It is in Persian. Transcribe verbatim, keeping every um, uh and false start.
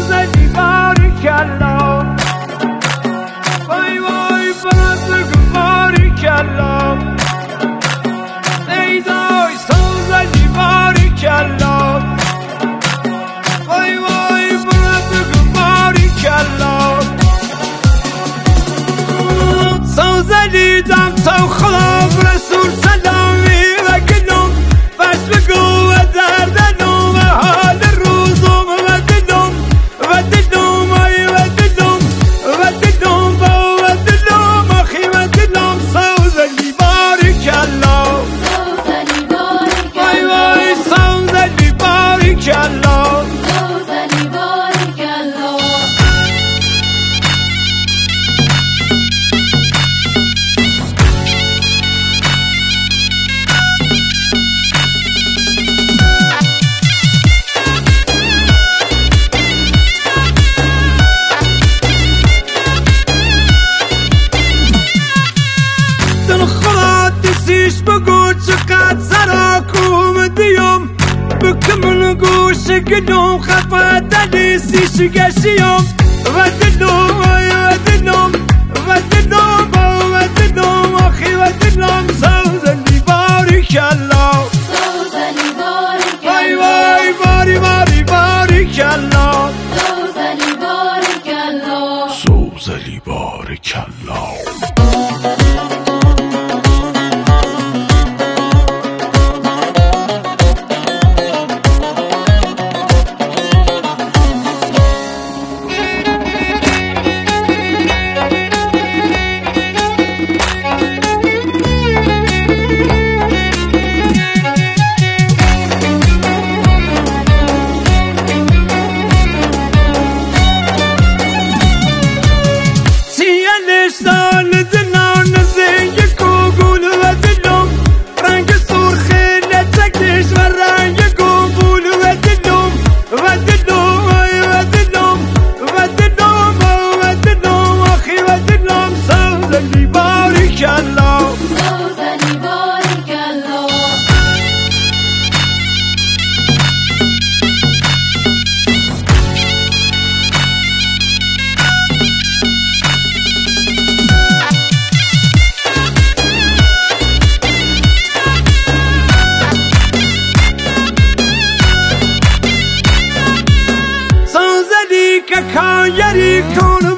سوزلی باریکلا وای وای بنازگو باریکلا ایدای سوزلی باریکلا وای وای بنازگو باریکلا سوزلی دم تو خدا رسول سلامی و گلوم بس بگو و دردنم و حال روزم و دلم و دلم ای و دلم و دلم با و دلم آخی و دلم سوزلی باریکلا سوزلی باریکلا وای وای سوزلی باریکلا سوزلی باریکلا بگو چقدر سراکوم دیم بکمون گوش گلوم خفه دلی سیش گشیم و دلوم و دلوم و دلوم و دلوم آخی و دلوم سوزلی باریکلا سوزلی باریکلا وای وای باری باری باریکلا سوزلی باریکلا سوزلی باریکلا سوزلی باریکلا سوزلی که کایری کن